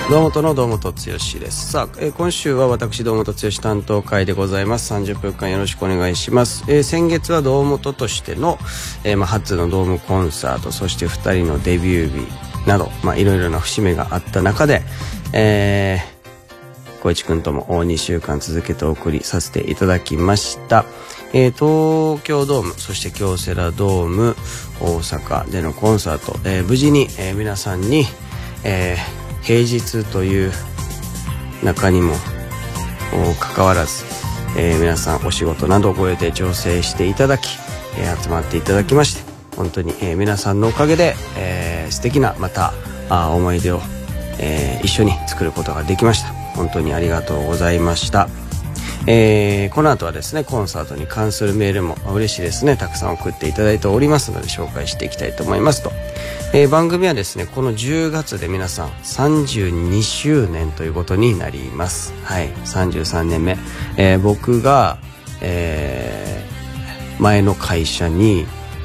堂本の堂本剛です。さあ、今週は私堂本剛担当会でございます。30分間よろしくお願いします。先月は堂本としての、初のドームコンサート、そして2人のデビュー日など、いろいろな節目があった中で、小市くんとも2週間続けてお送りさせていただきました。東京ドーム、そして京セラドーム、大阪でのコンサート、無事に、皆さんに、平日という中にもかかわらず、皆さんお仕事などご予定調整していただき、集まっていただきまして、本当に、皆さんのおかげで、素敵なまた思い出を、一緒に作ることができました。本当にありがとうございました。この後はですね、コンサートに関するメールも嬉しいですね、たくさん送っていただいておりますので紹介していきたいと思いますと、番組はですね、この10月で皆さん32周年ということになります。はい、33年目、僕が、前の会社に、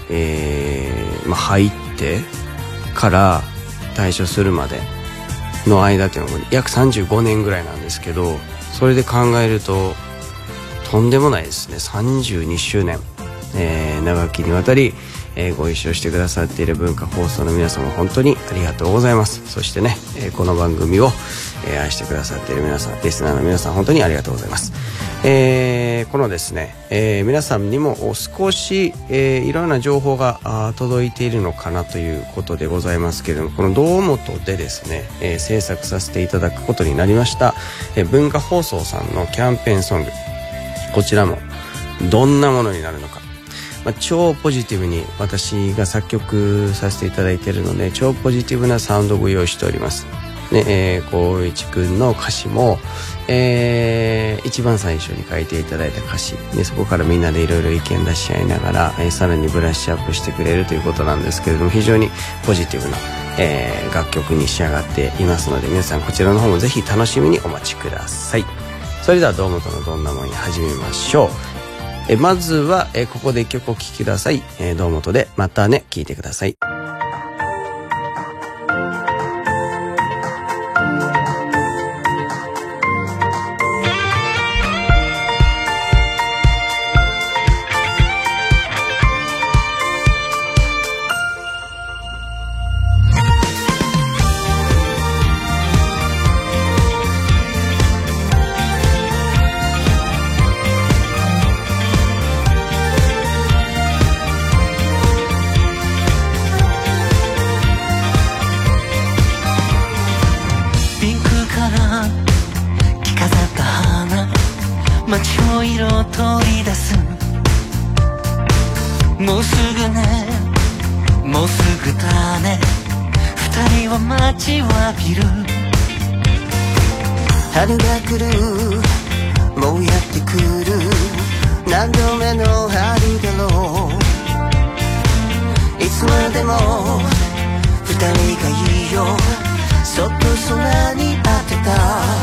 入ってから退所するまでの間っていうのが約35年ぐらいなんですけど、それで考えるととんでもないですね。32周年、長きにわたり、ご一緒してくださっている文化放送の皆様、本当にありがとうございます。そしてね、この番組を、愛してくださっている皆さん、リスナーの皆さん、本当にありがとうございます。このですね、皆さんにも少し、いろんな情報が届いているのかなということでございますけれども、この堂本でですね、制作させていただくことになりました、文化放送さんのキャンペーンソング、こちらもどんなものになるのか、超ポジティブに私が作曲させていただいているので、超ポジティブなサウンドをご用意しておりますね。光一くんの歌詞も、一番最初に書いていただいた歌詞で、そこからみんなでいろいろ意見出し合いながら、さらにブラッシュアップしてくれるということなんですけれども、非常にポジティブな、楽曲に仕上がっていますので、皆さんこちらの方もぜひ楽しみにお待ちください。それでは堂本のどんなもんや始めましょう。まずは、ここで一曲お聴きください。堂本でまたね、聴いてください。 もうすぐね、もうすぐだね、二人は待ちわびる。春が来る、もうやってくる、何度目の春だろう。いつまでも二人がいいよ、そっと空に当てた。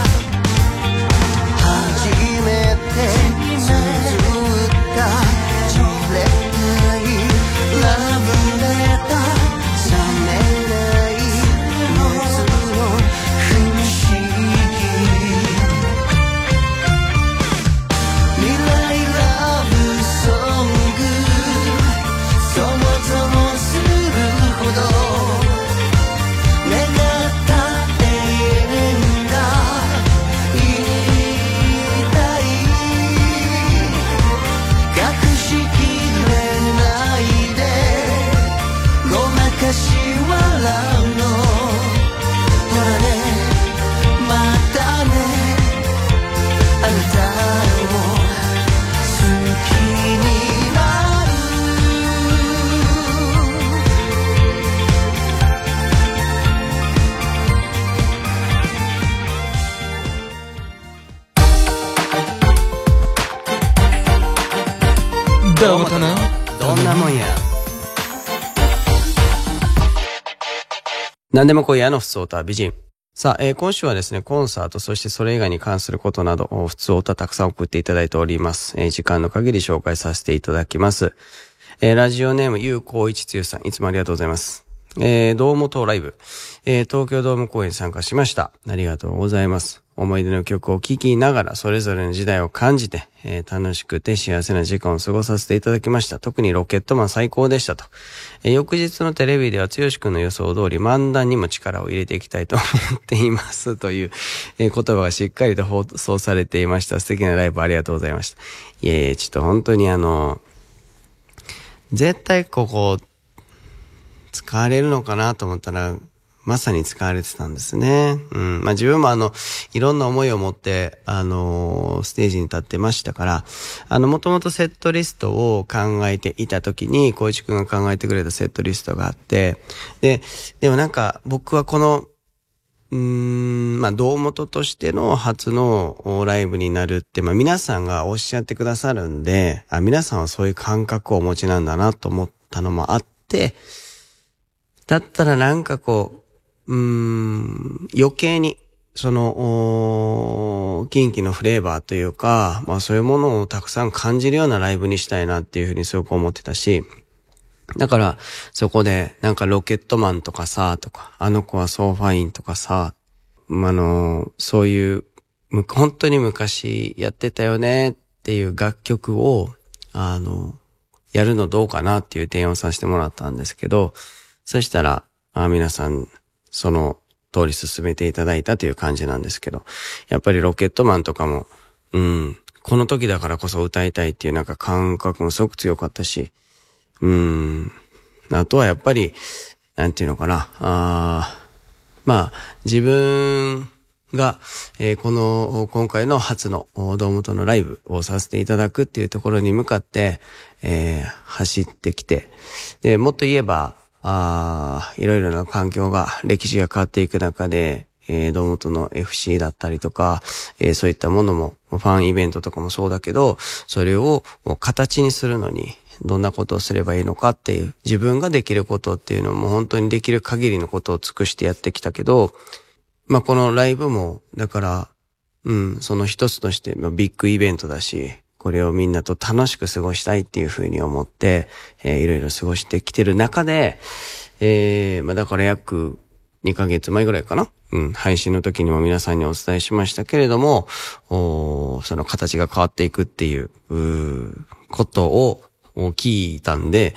初めて綴ったラブレター、冷めない熱の不思議。未来ラブソング、そもそもするほど願った永遠が言いたい。隠しきれないし笑うの、ほらね、またね、あなたを好きになる。どうもとのどんなもんや。何でも今夜のふつおた美人。さあ、今週はですね、コンサート、そしてそれ以外に関することなど、ふつおたたくさん送っていただいております。時間の限り紹介させていただきます。ラジオネームゆうこういちつゆさん、いつもありがとうございます。 堂本ライブ、東京ドーム公演参加しました。ありがとうございます。思い出の曲を聴きながら、それぞれの時代を感じて、楽しくて幸せな時間を過ごさせていただきました。特にロケットマン最高でしたと。翌日のテレビでは剛くんの予想通り漫談にも力を入れていきたいと思っていますという、言葉がしっかりと放送されていました。素敵なライブありがとうございました。いやいや、ちょっと本当に絶対ここ使われるのかなと思ったら、まさに使われてたんですね。まあ自分もいろんな思いを持って、ステージに立ってましたから、もともとセットリストを考えていた時に、光一くんが考えてくれたセットリストがあって、でもなんか僕はこの、まあ堂本としての初のライブになるって、まあ皆さんがおっしゃってくださるんで、皆さんはそういう感覚をお持ちなんだなと思ったのもあって、だったらなんかこう、余計に、キンキのフレーバーというか、まあそういうものをたくさん感じるようなライブにしたいなっていうふうにすごく思ってたし、だから、そこで、なんかロケットマンとかさ、とか、あの子はソーファインとかさ、そういう、本当に昔やってたよねっていう楽曲を、やるのどうかなっていう提案をさせてもらったんですけど、そしたら、皆さん、その通り進めていただいたという感じなんですけど、やっぱりロケットマンとかも、この時だからこそ歌いたいっていうなんか感覚もすごく強かったし、あとはやっぱり、なんていうのかな、まあ、自分が、今回の初の堂本のライブをさせていただくっていうところに向かって、走ってきて、で、もっと言えば、いろいろな環境が、歴史が変わっていく中で、堂本の FC だったりとか、そういったものも、ファンイベントとかもそうだけど、それをもう形にするのに、どんなことをすればいいのかっていう、自分ができることっていうのも本当にできる限りのことを尽くしてやってきたけど、まあ、このライブも、だから、その一つとして、ビッグイベントだし、これをみんなと楽しく過ごしたいっていうふうに思って、いろいろ過ごしてきてる中で、まあ、だから約2ヶ月前ぐらいかな。配信の時にも皆さんにお伝えしましたけれども、その形が変わっていくっていう、ことを聞いたんで、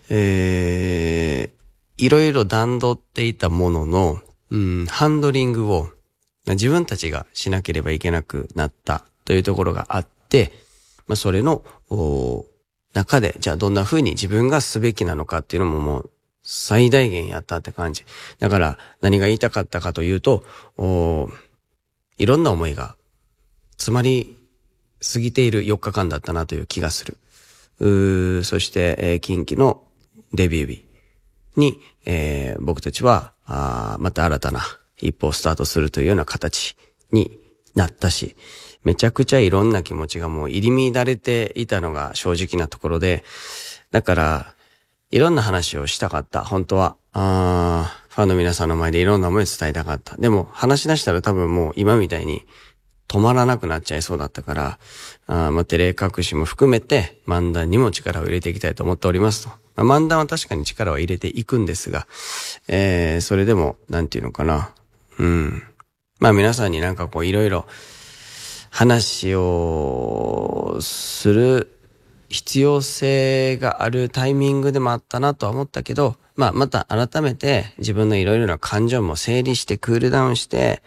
いろいろ段取っていたものの、ハンドリングを自分たちがしなければいけなくなったというところがあって、まあ、それの中で、じゃあどんな風に自分がすべきなのかっていうのももう最大限やったって感じ。だから何が言いたかったかというと、いろんな思いが詰まりすぎている4日間だったなという気がする。そして、近畿のデビュー日に、僕たちはまた新たな一歩をスタートするというような形になったし、めちゃくちゃいろんな気持ちがもう入り乱れていたのが正直なところで、だからいろんな話をしたかった。本当はファンの皆さんの前でいろんな思いを伝えたかった。でも話し出したら多分もう今みたいに止まらなくなっちゃいそうだったから、まあ、照れ隠しも含めて漫談にも力を入れていきたいと思っておりますと。漫談は確かに力を入れていくんですが、それでもなんていうのかな、まあ皆さんになんかこういろいろ話をする必要性があるタイミングでもあったなとは思ったけど、まあまた改めて自分のいろいろな感情も整理してクールダウンして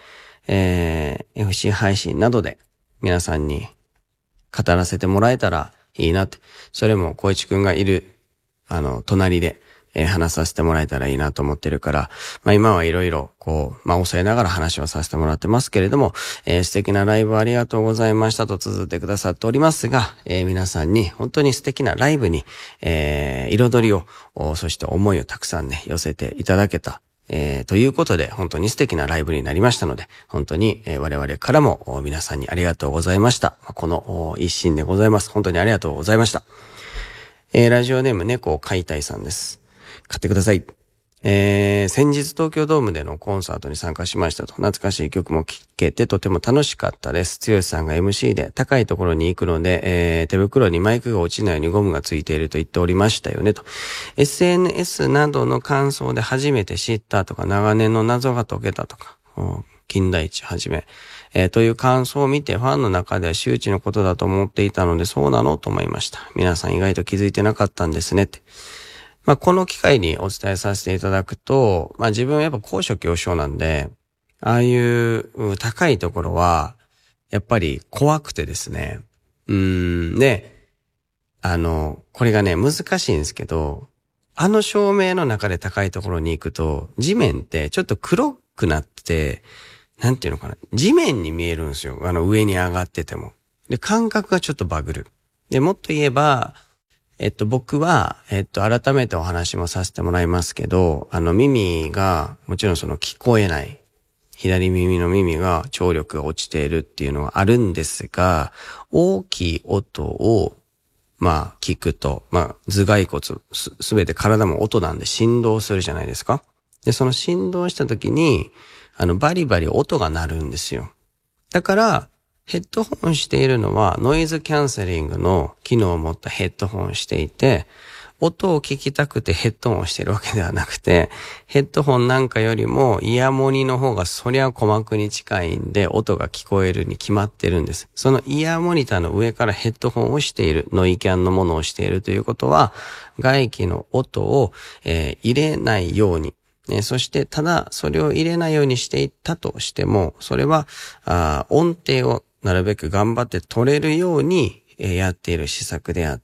、FC 配信などで皆さんに語らせてもらえたらいいなって。それも小市くんがいる隣で話させてもらえたらいいなと思ってるから、まあ今はいろいろこう、まあ抑えながら話をさせてもらってますけれども、素敵なライブありがとうございましたと綴ってくださっておりますが、皆さんに本当に素敵なライブに、彩りを、そして思いをたくさんね、寄せていただけた。ということで、本当に素敵なライブになりましたので、本当に、我々からも皆さんにありがとうございました。この一心でございます。本当にありがとうございました。ラジオネーム猫解体さんです。買ってください。 先日東京ドームでのコンサートに参加しましたと。懐かしい曲も聴けてとても楽しかったです。剛さんが MC で高いところに行くので、手袋にマイクが落ちないようにゴムがついていると言っておりましたよねと。SNS などの感想で初めて知ったとか、長年の謎が解けたとか、金田一はじめ、という感想を見てファンの中では周知のことだと思っていたので、そうなのと思いました。皆さん意外と気づいてなかったんですねって。この機会にお伝えさせていただくと、自分はやっぱ高所恐怖症なんで、ああいう高いところは、やっぱり怖くてですね。で、これがね、難しいんですけど、照明の中で高いところに行くと、地面ってちょっと黒くなって、なんていうのかな、地面に見えるんですよ。上に上がってても。で、感覚がちょっとバグる。で、もっと言えば、僕は、改めてお話もさせてもらいますけど、耳が、もちろんその聞こえない、左耳の耳が聴力が落ちているっていうのはあるんですが、大きい音を、聞くと、頭蓋骨、すべて体も音なんで振動するじゃないですか。で、その振動した時に、バリバリ音が鳴るんですよ。だから、ヘッドホンしているのはノイズキャンセリングの機能を持ったヘッドホンをしていて、音を聞きたくてヘッドホンをしているわけではなくて、ヘッドホンなんかよりもイヤモニの方がそりゃ鼓膜に近いんで音が聞こえるに決まってるんです。そのイヤーモニターの上からヘッドホンをしている、ノイキャンのものをしているということは、外気の音を、入れないように、そしてただそれを入れないようにしていったとしても、それは音程をなるべく頑張って取れるようにやっている施策であって、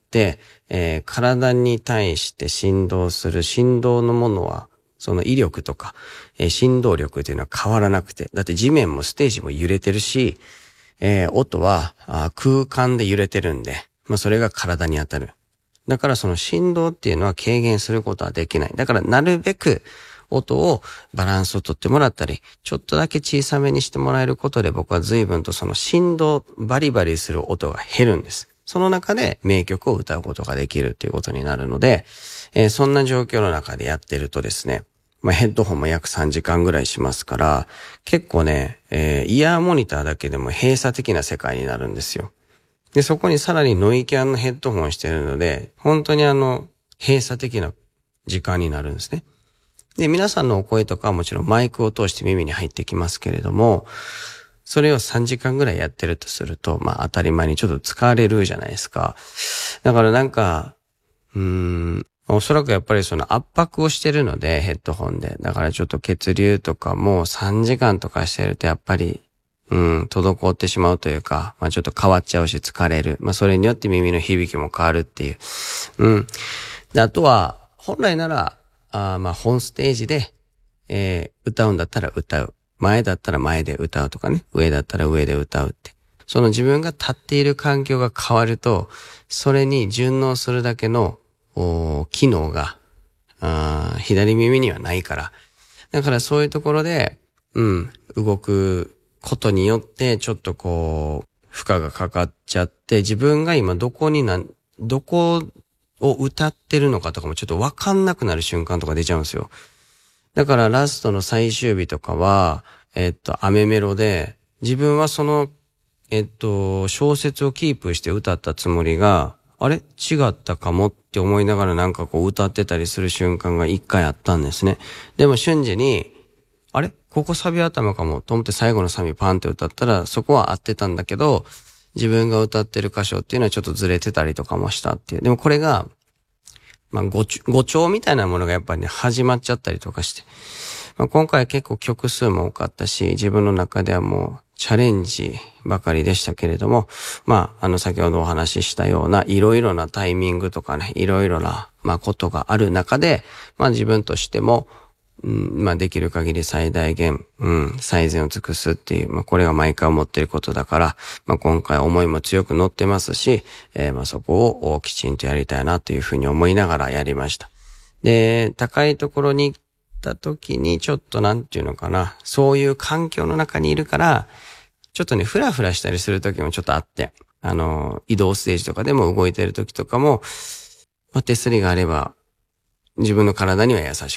体に対して振動する振動のものは、その威力とか、振動力というのは変わらなくて、だって地面もステージも揺れてるし、音は空間で揺れてるんで、それが体に当たる。だからその振動っていうのは軽減することはできない。だからなるべく音をバランスを取ってもらったり、ちょっとだけ小さめにしてもらえることで僕は随分とその振動、バリバリする音が減るんです。その中で名曲を歌うことができるということになるので、そんな状況の中でやってるとですね、ヘッドホンも約3時間ぐらいしますから、結構ね、イヤーモニターだけでも閉鎖的な世界になるんですよ。で、そこにさらにノイキャンのヘッドホンをしているので、本当に閉鎖的な時間になるんですね。で、皆さんのお声とかはもちろんマイクを通して耳に入ってきますけれども、それを3時間ぐらいやってるとすると、当たり前にちょっと疲れるじゃないですか。だからなんか、おそらくやっぱりその圧迫をしてるので、ヘッドホンで。だからちょっと血流とかも3時間とかしてるとやっぱり、滞ってしまうというか、ちょっと変わっちゃうし疲れる。それによって耳の響きも変わるっていう。で、あとは、本来なら、本ステージで、歌うんだったら歌う。前だったら前で歌うとかね。上だったら上で歌うって。その自分が立っている環境が変わると、それに順応するだけの、機能が、左耳にはないから。だからそういうところで、動くことによって、ちょっと負荷がかかっちゃって、自分が今どこを歌ってるのかとかもちょっとわかんなくなる瞬間とか出ちゃうんですよ。だからラストの最終日とかは、アメメロで、自分はその、小説をキープして歌ったつもりが、あれ違ったかもって思いながらなんか歌ってたりする瞬間が一回あったんですね。でも瞬時に、あれここサビ頭かもと思って最後のサビパンって歌ったら、そこは合ってたんだけど、自分が歌ってる箇所っていうのはちょっとずれてたりとかもしたっていう。でもこれが、誤調みたいなものがやっぱりね、始まっちゃったりとかして。今回結構曲数も多かったし、自分の中ではもうチャレンジばかりでしたけれども、先ほどお話ししたようないろいろなタイミングとかね、いろいろな、ことがある中で、自分としても、できる限り最大限、最善を尽くすっていう、これが毎回思っていることだから、今回思いも強く乗ってますし、そこをきちんとやりたいなというふうに思いながらやりました。で、高いところに行った時にちょっとなんていうのかな、そういう環境の中にいるから、ちょっとね、フラフラしたりする時もちょっとあって、移動ステージとかでも動いてる時とかも、手すりがあれば、自分の体には優しくて、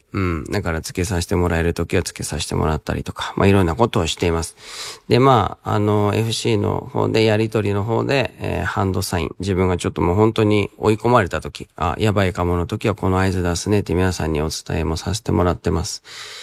だから付けさせてもらえるときは付けさせてもらったりとか、いろんなことをしています。で、FC の方で、やりとりの方で、ハンドサイン、自分がちょっともう本当に追い込まれたとき、やばいかものときはこの合図出すねって皆さんにお伝えもさせてもらってます。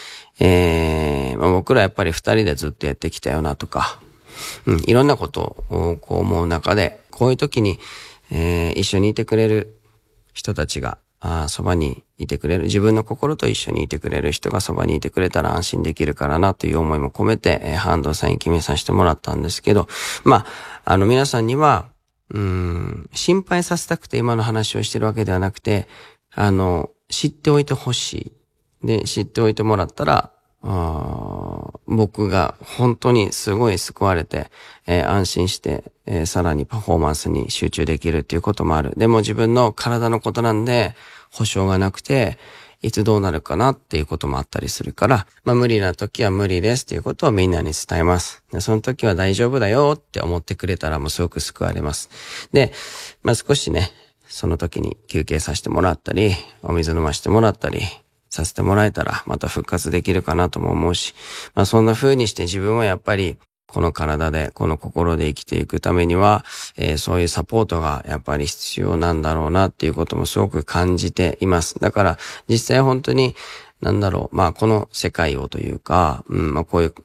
僕らやっぱり二人でずっとやってきたよなとか、いろんなことをこう思う中で、こういう時に、一緒にいてくれる人たちが、そばにいてくれる、自分の心と一緒にいてくれる人がそばにいてくれたら安心できるからなという思いも込めて、ハンドサイン決めさせてもらったんですけど、皆さんには、心配させたくて今の話をしてるわけではなくて、知っておいてほしい。で、知っておいてもらったら、僕が本当にすごい救われて、安心して、さらにパフォーマンスに集中できるっていうこともある。でも自分の体のことなんで保証がなくて、いつどうなるかなっていうこともあったりするから、無理な時は無理ですっていうことをみんなに伝えます。でその時は大丈夫だよって思ってくれたらもうすごく救われます。で、少しね、その時に休憩させてもらったり、お水飲ませてもらったり、させてもらえたらまた復活できるかなとも思うし、そんな風にして自分はやっぱりこの体で、この心で生きていくためには、そういうサポートがやっぱり必要なんだろうなっていうこともすごく感じています。だから実際本当にこの世界をというか、こういう、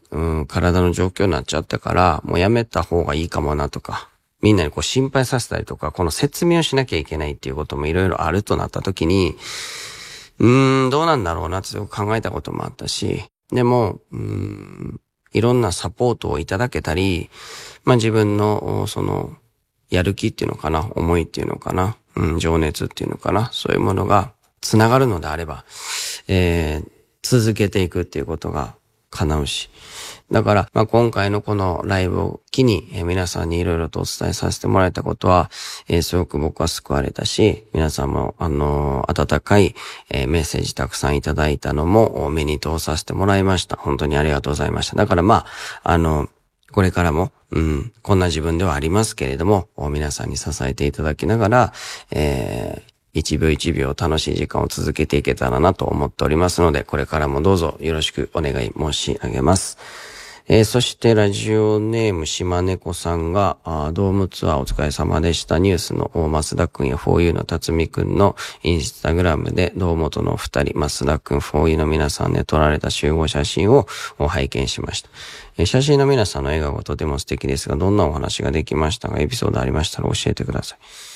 体の状況になっちゃったからもうやめた方がいいかもなとか、みんなにこう心配させたりとか、この説明をしなきゃいけないっていうこともいろいろあるとなった時に、どうなんだろうなって考えたこともあったし、でも、いろんなサポートをいただけたり、自分の、やる気っていうのかな、思いっていうのかな、情熱っていうのかな、そういうものが繋がるのであれば、続けていくっていうことが叶うし、だから、今回のこのライブを機に、皆さんにいろいろとお伝えさせてもらえたことは、すごく僕は救われたし、皆さんも、温かい、メッセージたくさんいただいたのも目に通させてもらいました。本当にありがとうございました。だからこれからも、こんな自分ではありますけれども、皆さんに支えていただきながら、一秒一秒楽しい時間を続けていけたらなと思っておりますので、これからもどうぞよろしくお願い申し上げます。そしてラジオネーム島猫さんが、ドームツアーお疲れ様でした。ニュースの増田くんや 4U の辰巳くんのインスタグラムで堂本の二人、増田くん 4U の皆さんで撮られた集合写真を拝見しました。写真の皆さんの笑顔がとても素敵ですが、どんなお話ができましたか？エピソードありましたら教えてください。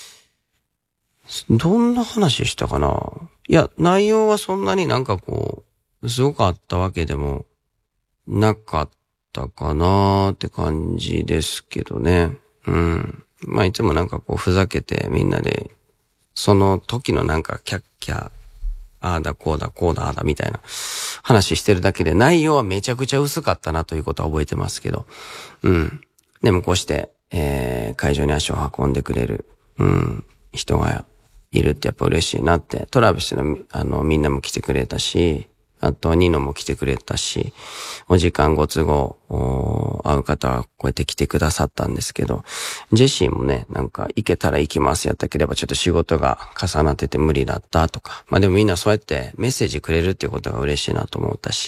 どんな話したかな？いや、内容はそんなにすごくあったわけでもなかったかなーって感じですけどね。いつもふざけてみんなで、その時のキャッキャ、ああだこうだこうだああだみたいな話してるだけで、内容はめちゃくちゃ薄かったなということは覚えてますけど。でもこうして、会場に足を運んでくれる、人がいるってやっぱ嬉しいなって。トラビスのみんなも来てくれたし、あとニノも来てくれたし、お時間ご都合会う方はこうやって来てくださったんですけど、ジェシーもね、行けたら行きますやったければちょっと仕事が重なってて無理だったとか、でもみんなそうやってメッセージくれるっていうことが嬉しいなと思ったし、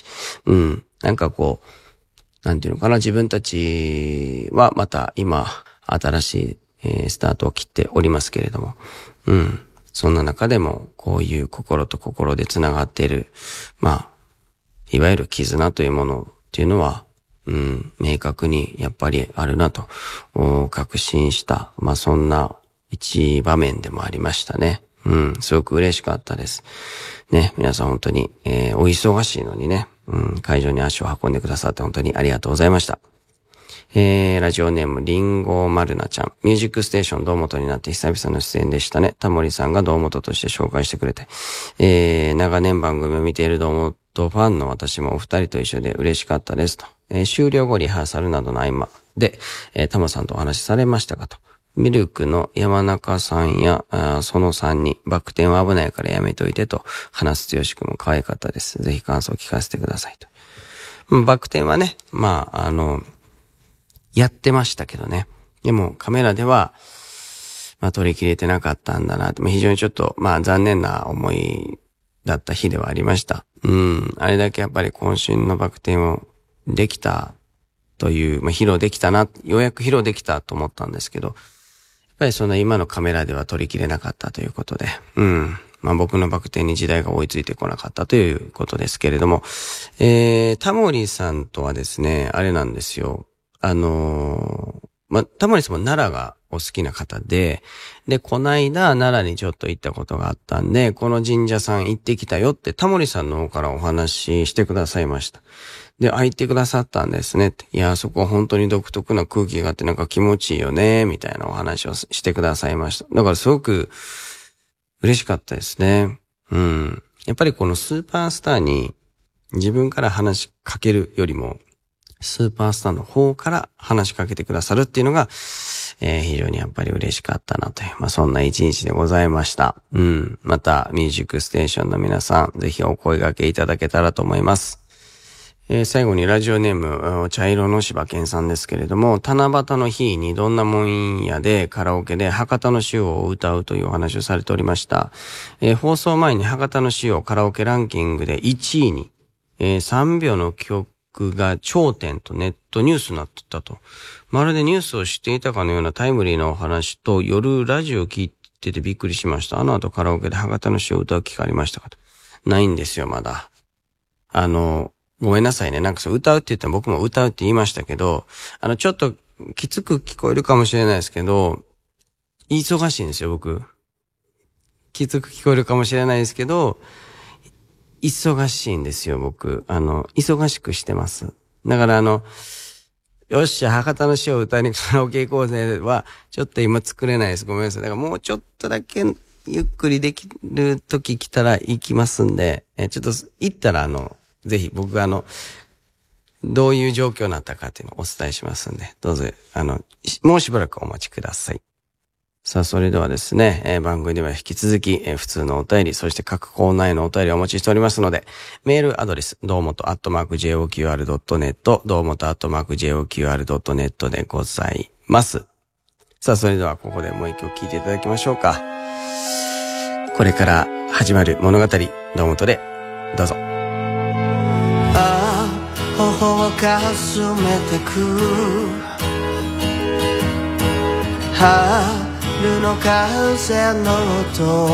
なんていうのかな、自分たちはまた今新しい、スタートを切っておりますけれども、そんな中でもこういう心と心でつながっている、いわゆる絆というものっていうのは、明確にやっぱりあるなと確信した、そんな一場面でもありましたね。すごく嬉しかったです。ね、皆さん本当に、お忙しいのにね、会場に足を運んでくださって本当にありがとうございました。ラジオネームリンゴマルナちゃん。ミュージックステーション堂本になって久々の出演でしたね。タモリさんが堂本として紹介してくれて、長年番組を見ている堂本ファンの私もお二人と一緒で嬉しかったですと。終了後リハーサルなどの合間で、タモさんとお話しされましたかと。ミルクの山中さんやそのさんにバク転は危ないからやめといてと話す剛くんも可愛かったです。ぜひ感想を聞かせてくださいと。バク転はね、やってましたけどね。でもカメラでは、撮り切れてなかったんだなって、非常にちょっと、残念な思いだった日ではありました。あれだけやっぱり渾身のバク転をできたという、披露できたな、ようやく披露できたと思ったんですけど、やっぱりそんな今のカメラでは撮りきれなかったということで、僕のバク転に時代が追いついてこなかったということですけれども、タモリさんとはですね、あれなんですよ。タモリさんも奈良がお好きな方で、こないだ奈良にちょっと行ったことがあったんで、この神社さん行ってきたよってタモリさんの方からお話ししてくださいました。で、行ってくださったんですねって。いや、そこ本当に独特な空気があってなんか気持ちいいよね、みたいなお話をしてくださいました。だからすごく嬉しかったですね。やっぱりこのスーパースターに自分から話しかけるよりも、スーパースターの方から話しかけてくださるっていうのが、非常にやっぱり嬉しかったなという、そんな一日でございました。また、ミュージックステーションの皆さん、ぜひお声掛けいただけたらと思います。最後にラジオネーム、茶色の柴犬さんですけれども、七夕の日にどんなもんやでカラオケで博多の塩を歌うというお話をされておりました。放送前に博多の塩カラオケランキングで1位に、3秒の曲が頂点とネットニュースになってたと。まるでニュースを知っていたかのようなタイムリーなお話と、夜ラジオを聞いててびっくりしました。あの後カラオケで博多の塩を歌う機会ありましたかと。ないんですよ、まだ。ごめんなさいね。なんか歌うって言ったら僕も歌うって言いましたけど、ちょっときつく聞こえるかもしれないですけど、忙しいんですよ、僕。きつく聞こえるかもしれないですけど、忙しいんですよ、僕。忙しくしてます。だからよっしゃ、博多の塩歌いにカラオケ行こうぜは、ちょっと今作れないです。ごめんなさい。だからもうちょっとだけゆっくりできる時来たら行きますんで、ちょっと行ったらぜひ僕がどういう状況になったかっていうのをお伝えしますんで、どうぞ、もうしばらくお待ちください。さあ、それではですね、番組では引き続き、普通のお便り、そして各コーナーへのお便りをお待ちしておりますので、メールアドレス、どうもと@joqr.net、どうもと@joqr.net でございます。さあ、それではここでもう一曲聴いていただきましょうか。これから始まる物語、どうもとで、どうぞ。 頬をかすめてく春の風の音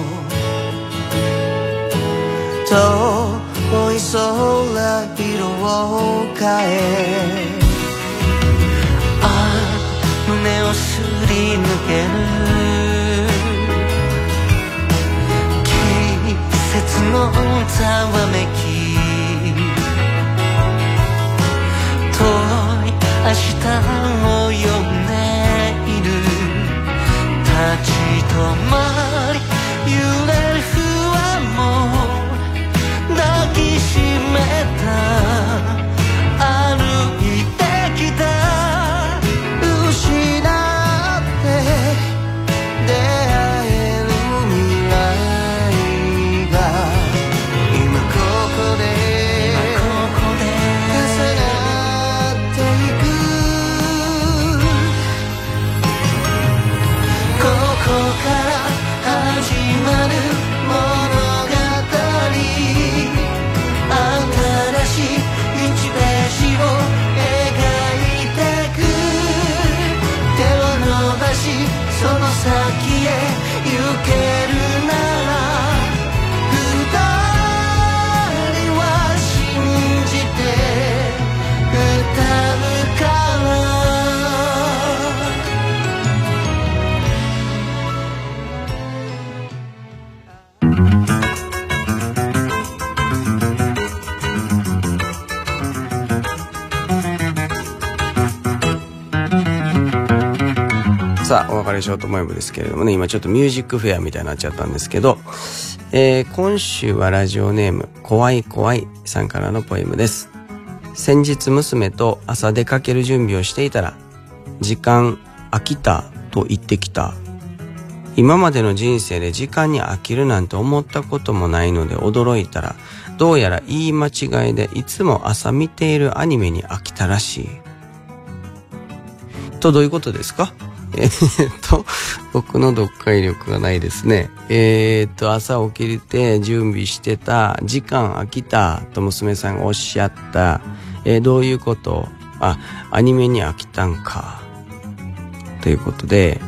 遠い空色を変え胸をすり抜ける季節のざわめき遠い明日を呼んでいる立ち止まり揺れる不安も抱きしめた歩いてきた失って出会える未来が今ここでその先へ行けるなら二人は信じて歌うからさあ、お別れしようと思えばですけれどもね、今ちょっとミュージックフェアみたいになっちゃったんですけど、今週はラジオネーム、怖い怖いさんからのポエムです。先日娘と朝出かける準備をしていたら、時間飽きたと言ってきた。今までの人生で時間に飽きるなんて思ったこともないので驚いたら、どうやら言い間違いでいつも朝見ているアニメに飽きたらしい。とどういうことですか？ 僕の読解力がないですね。朝起きて準備してた、時間飽きたと娘さんがおっしゃった。どういうこと？アニメに飽きたんか。ということで、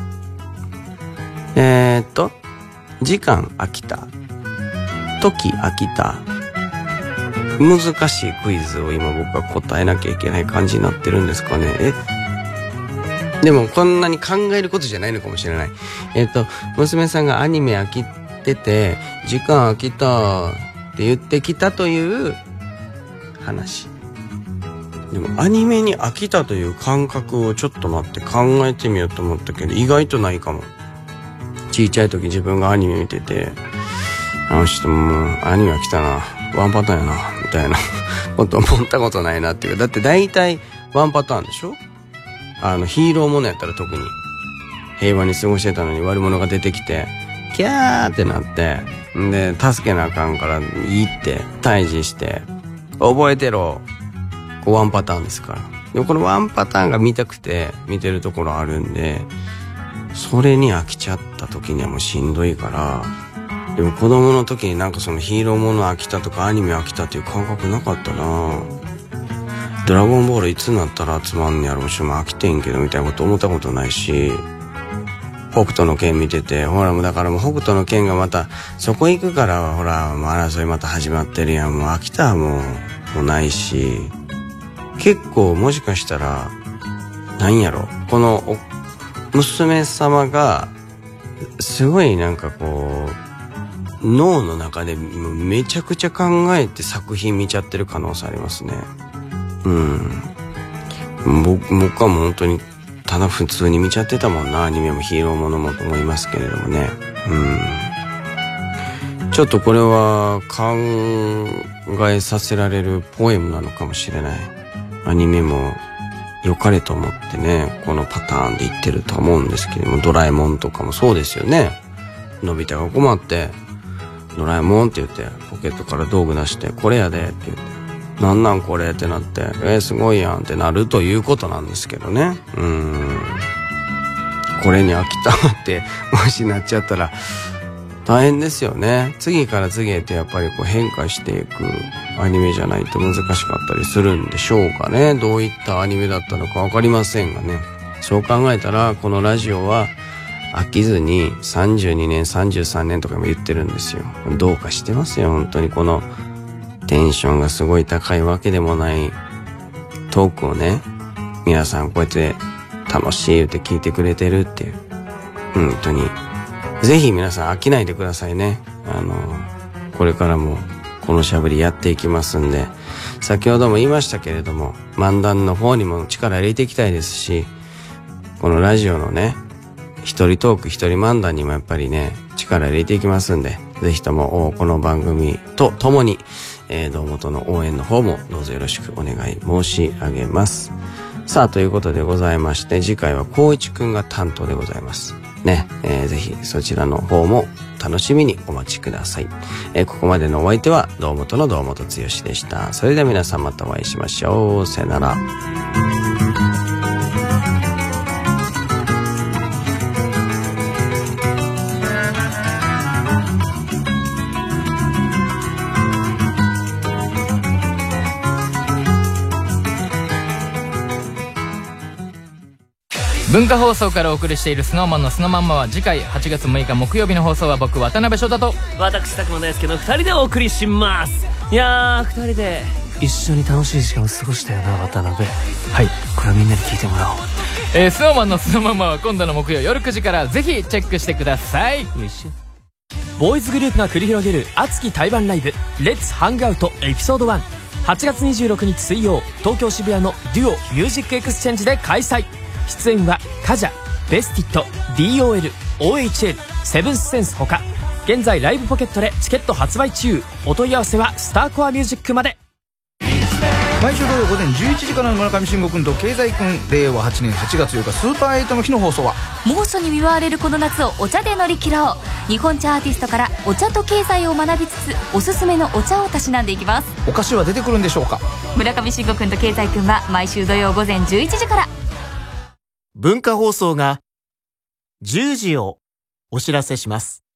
時間飽きた。時飽きた。難しいクイズを今僕は答えなきゃいけない感じになってるんですかね。でもこんなに考えることじゃないのかもしれない。娘さんがアニメ飽きてて、時間飽きたって言ってきたという話。でもアニメに飽きたという感覚をちょっと待って考えてみようと思ったけど、意外とないかも。ちいちゃい時自分がアニメ見てて、もうアニメ飽きたな、ワンパターンやな、みたいなこと思ったことないなっていうか、だって大体ワンパターンでしょ？ヒーローものやったら特に平和に過ごしてたのに悪者が出てきてキャーってなって、で助けなあかんから行って退治して覚えてろ、ワンパターンですから。でもこのワンパターンが見たくて見てるところあるんで、それに飽きちゃった時にはもうしんどいから。でも子供の時になんかそのヒーローもの飽きたとかアニメ飽きたっていう感覚なかったな。ドラゴンボールいつになったらつまんねやろうし、飽きてんけどみたいなこと思ったことないし、北斗の拳見てて、ほらもうだからもう北斗の拳がまたそこ行くからほらもう争いまた始まってるやん、もう飽きたはもうないし、結構もしかしたらなんやろ、この娘様がすごいなんかこう脳の中でめちゃくちゃ考えて作品見ちゃってる可能性ありますね。僕はもう本当にただ普通に見ちゃってたもんな、アニメもヒーローものもと思いますけれどもね。ちょっとこれは考えさせられるポエムなのかもしれない。アニメも良かれと思ってね、このパターンで言ってると思うんですけども、ドラえもんとかもそうですよね。のび太が困ってドラえもんって言ってポケットから道具出して、これやでって言って、なんなんこれってなって、すごいやんってなるということなんですけどね。これに飽きたってもしなっちゃったら大変ですよね。次から次へとやっぱりこう変化していくアニメじゃないと難しかったりするんでしょうかね。どういったアニメだったのかわかりませんがね。そう考えたらこのラジオは飽きずに32年33年とかも言ってるんですよ。どうかしてますよ本当に。このテンションがすごい高いわけでもないトークをね、皆さんこうやって楽しいって聞いてくれてるっていう、本当にぜひ皆さん飽きないでくださいね。これからもこのしゃべりやっていきますんで、先ほども言いましたけれども漫談の方にも力入れていきたいですし、このラジオのね一人トーク一人漫談にもやっぱりね力入れていきますんで、ぜひともこの番組とともに堂本の応援の方もどうぞよろしくお願い申し上げます。さあということでございまして、次回は光一くんが担当でございますね。ぜひそちらの方も楽しみにお待ちください。ここまでのお相手は堂本の堂本剛でした。それでは皆さんまたお会いしましょう。さよなら。 文化放送からお送りしているSnowManのスノマンマは、次回8月6日木曜日の放送は僕渡辺翔太と私佐久間大介の2人でお送りします。いやー、2人で一緒に楽しい時間を過ごしたよな渡辺。はい、これはみんなで聞いてもらおう。 SnowManのスノマンマは今度の木曜夜9時からぜひチェックしてください。 ボーイズグループが繰り広げる熱き対バンライブ、レッツハングアウトエピソード1、8月26日水曜、東京渋谷のデュオミュージックエクスチェンジで開催。出演はカジャ、ベスティット、 DOL、 OHL、 セブンスセンスほか。現在ライブポケットでチケット発売中。お問い合わせはスターコアミュージックまで。 毎週土曜午前11時からの村上信五君と経済君、令和8年8月8日スーパー8の日の放送は、 猛暑に見舞われるこの夏をお茶で乗り切ろう。日本茶アーティストからお茶と経済を学びつつ、おすすめのお茶をたしなんでいきます。 お菓子は出てくるんでしょうか。 村上信五君と経済君は毎週土曜午前11時から。 文化放送が 10時をお知らせします。